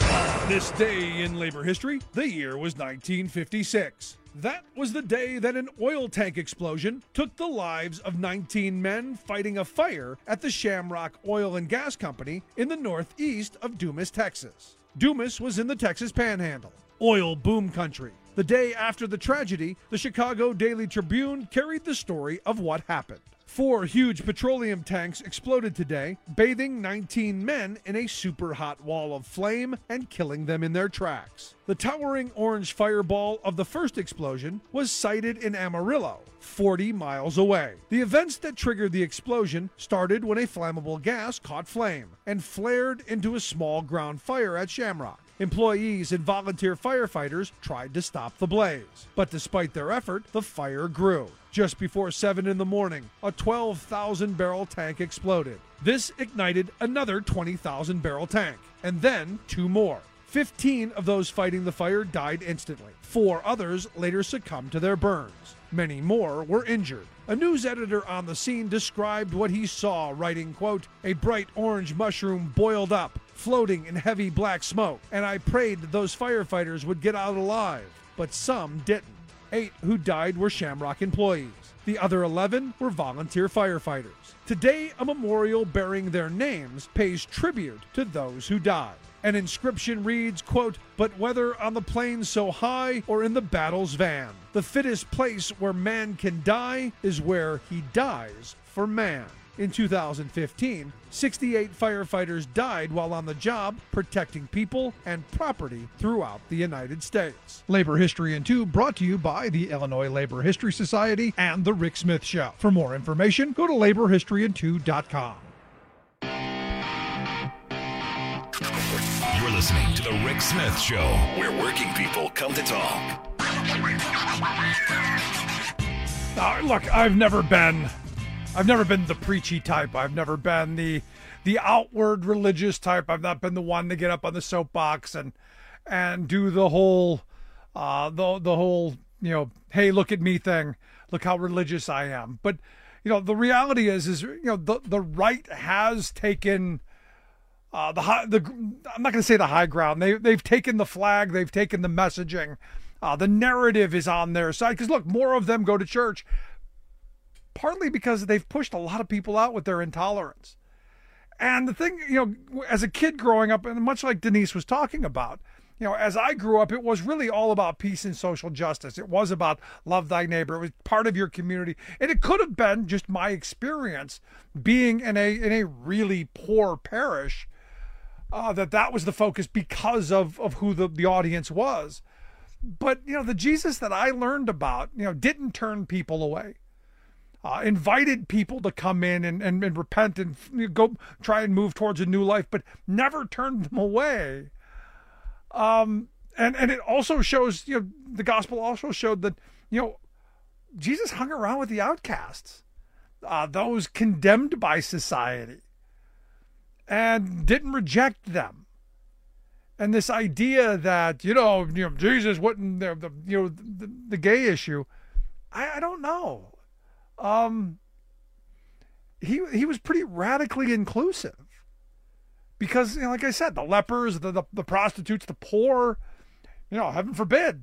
O: This day in labor history, the year was nineteen fifty-six. That was the day that an oil tank explosion took the lives of nineteen men fighting a fire at the Shamrock Oil and Gas Company in the northeast of Dumas, Texas. Dumas was in the Texas Panhandle, oil boom country. The day after the tragedy, the Chicago Daily Tribune carried the story of what happened. Four huge petroleum tanks exploded today, bathing nineteen men in a super hot wall of flame and killing them in their tracks. The towering orange fireball of the first explosion was sighted in Amarillo, forty miles away. The events that triggered the explosion started when a flammable gas caught flame and flared into a small ground fire at Shamrock. Employees and volunteer firefighters tried to stop the blaze, but despite their effort, the fire grew. Just before seven in the morning, a twelve thousand barrel tank exploded. This ignited another twenty thousand barrel tank, and then two more. fifteen of those fighting the fire died instantly. Four others later succumbed to their burns. Many more were injured. A news editor on the scene described what he saw, writing, quote, "A bright orange mushroom boiled up, floating in heavy black smoke, and I prayed that those firefighters would get out alive, but some didn't. Eight who died were Shamrock employees. The other eleven were volunteer firefighters. Today, a memorial bearing their names pays tribute to those who died. An inscription reads, quote, "But whether on the plains so high or in the battle's van, the fittest place where man can die is where he dies for man." In two thousand fifteen, sixty-eight firefighters died while on the job protecting people and property throughout the United States. Labor History in Two brought to you by the Illinois Labor History Society and The Rick Smith Show. For more information, go to labor history in two dot com.
N: You're listening to The Rick Smith Show, where working people come to talk.
O: Uh, look, I've never been... I've never been the preachy type. I've never been the the outward religious type. I've not been the one to get up on the soapbox and and do the whole uh, the the whole you know, hey, look at me thing. Look how religious I am. But you know, the reality is is you know the the right has taken uh, the high, the I'm not going to say the high ground. They they've taken the flag. They've taken the messaging. Uh, the narrative is on their side because look, more of them go to church. Partly because they've pushed a lot of people out with their intolerance. And the thing, you know, as a kid growing up, and much like Denise was talking about, you know, as I grew up, it was really all about peace and social justice. It was about love thy neighbor. It was part of your community. And it could have been just my experience being in a in a really poor parish, uh, that that was the focus because of, of who the, the audience was. But, you know, the Jesus that I learned about, you know, didn't turn people away. Uh, invited people to come in and, and, and repent and go try and move towards a new life, but never turned them away. Um, and, and it also shows, you know, the gospel also showed that, you know, Jesus hung around with the outcasts, uh, those condemned by society, and didn't reject them. And this idea that, you know, you know Jesus wouldn't, the, the, you know, the, the gay issue, I, I don't know. Um, he he was pretty radically inclusive. Because, you know, like I said, the lepers, the, the, the prostitutes, the poor, you know, heaven forbid.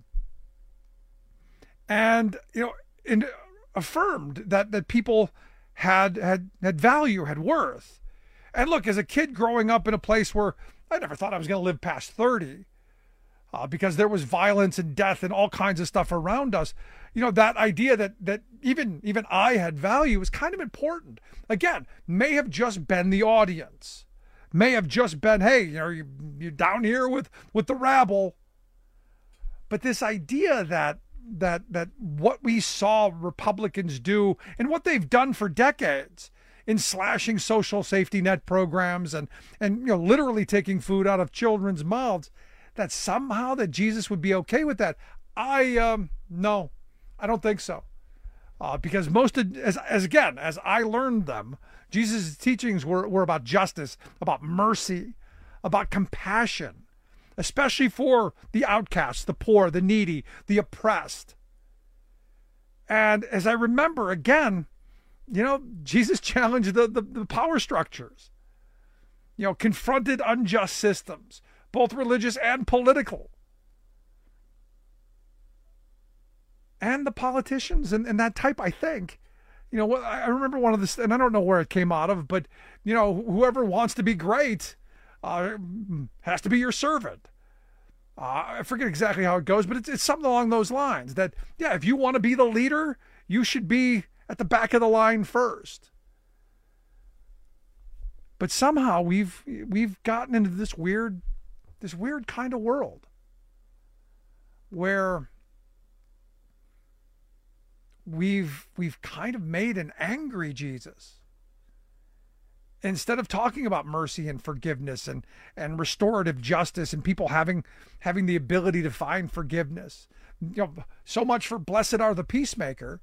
O: And, you know, and affirmed that, that people had, had, had value, had worth. And look, as a kid growing up in a place where I never thought I was going to live past thirty, uh, because there was violence and death and all kinds of stuff around us, you know, that idea that, that even, even I had value was kind of important. Again, may have just been the audience. May have just been, hey, you know, you, you're down here with, with the rabble. But this idea that that that what we saw Republicans do and what they've done for decades in slashing social safety net programs and, and you know, literally taking food out of children's mouths, that somehow that Jesus would be okay with that. I, um, no, I don't think so. Uh, because most of, as, as again, as I learned them, Jesus' teachings were, were about justice, about mercy, about compassion, especially for the outcasts, the poor, the needy, the oppressed. And as I remember, again, you know, Jesus challenged the, the, the power structures, you know, confronted unjust systems, both religious and political. And the politicians and, and that type, I think. You know, I remember one of the, and I don't know where it came out of, but, you know, whoever wants to be great uh, has to be your servant. Uh, I forget exactly how it goes, but it's, it's something along those lines that, yeah, if you want to be the leader, you should be at the back of the line first. But somehow we've, we've gotten into this weird, this weird kind of world where we've we've kind of made an angry Jesus. Instead of talking about mercy and forgiveness and, and restorative justice and people having having the ability to find forgiveness. You know, so much for blessed are the peacemaker.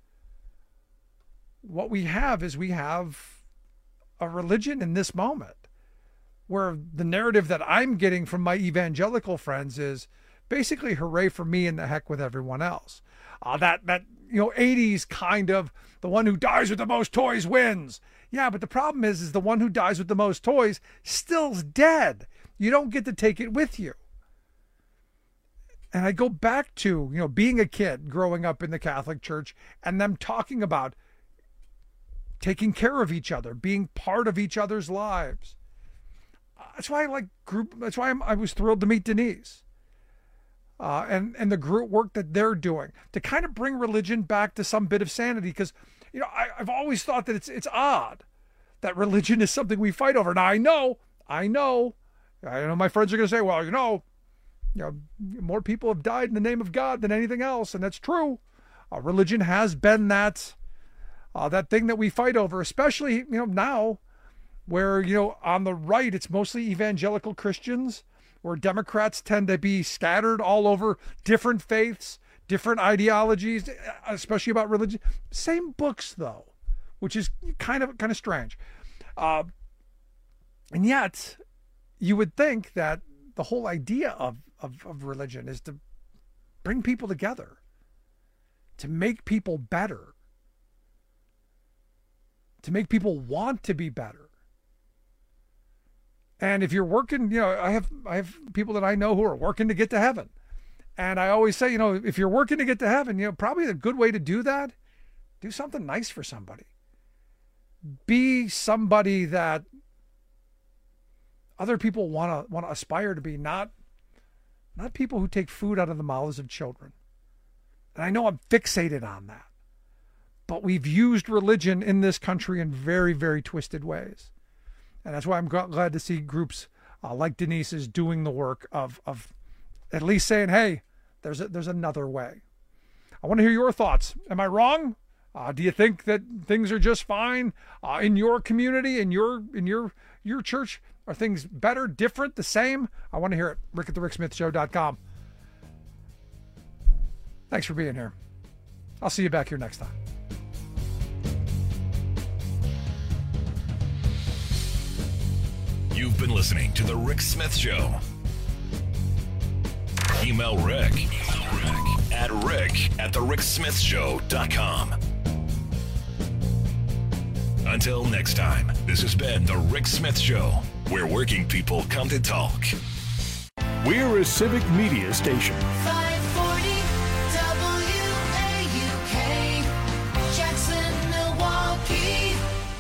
O: What we have is we have a religion in this moment where the narrative that I'm getting from my evangelical friends is basically hooray for me and the heck with everyone else. Uh, that that you know, eighties kind of, the one who dies with the most toys wins. Yeah, but the problem is, is the one who dies with the most toys still's dead. You don't get to take it with you. And I go back to, you know, being a kid growing up in the Catholic Church and them talking about taking care of each other, being part of each other's lives. That's why I like group. That's why I'm, I was thrilled to meet Denise. Uh, and, and the group work that they're doing to kind of bring religion back to some bit of sanity. Because, you know, I, I've always thought that it's it's odd that religion is something we fight over. Now, I know, I know, I know my friends are going to say, well, you know, you know, more people have died in the name of God than anything else. And that's true. Uh, religion has been that, uh, that thing that we fight over, especially, you know, now where, you know, on the right, it's mostly evangelical Christians, where Democrats tend to be scattered all over different faiths, different ideologies, especially about religion. Same books, though, which is kind of kind of strange. Uh, and yet, you would think that the whole idea of, of, of religion is to bring people together, to make people better, to make people want to be better. And if you're working, you know, I have I have people that I know who are working to get to heaven. And I always say, you know, if you're working to get to heaven, you know, probably a good way to do that, do something nice for somebody. Be somebody that other people want to want to aspire to be, not not people who take food out of the mouths of children. And I know I'm fixated on that. But we've used religion in this country in very, very twisted ways. And that's why I'm glad to see groups uh, like Denise's doing the work of of at least saying, hey, there's a, there's another way. I want to hear your thoughts. Am I wrong? Uh, do you think that things are just fine uh, in your community, in your in your your church? Are things better, different, the same? I want to hear it. Rick at the Rick Smith Show dot com. Thanks for being here. I'll see you back here next time.
N: You've been listening to The Rick Smith Show. Email Rick, Rick at rick at the rick smith show dot com. Until next time, this has been The Rick Smith Show, where working people come to talk.
B: We're a civic media station.
V: five forty W A U K, Jackson, Milwaukee.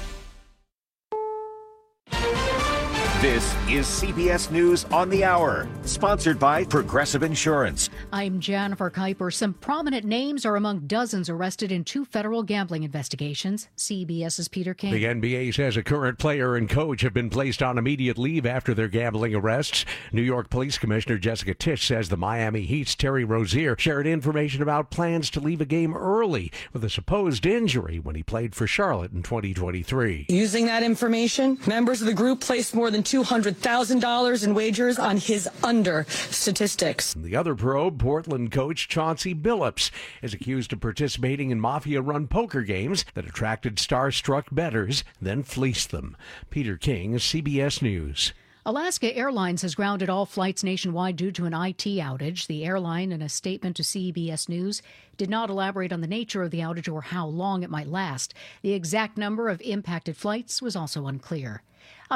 W: This is C B S News on the Hour, sponsored by Progressive Insurance.
A: I'm Jennifer Kuiper. Some prominent names are among dozens arrested in two federal gambling investigations. CBS's Peter King.
X: The N B A says a current player and coach have been placed on immediate leave after their gambling arrests. New York Police Commissioner Jessica Tisch says the Miami Heat's Terry Rozier shared information about plans to leave a game early with a supposed injury when he played for Charlotte in twenty twenty-three.
Y: Using that information, members of the group placed more than two hundred thousand dollars in wagers on his under statistics.
X: The other probe, Portland coach Chauncey Billups, is accused of participating in mafia-run poker games that attracted starstruck bettors, then fleeced them. Peter King, C B S News.
A: Alaska Airlines has grounded all flights nationwide due to an I T outage. The airline, in a statement to C B S News, did not elaborate on the nature of the outage or how long it might last. The exact number of impacted flights was also unclear.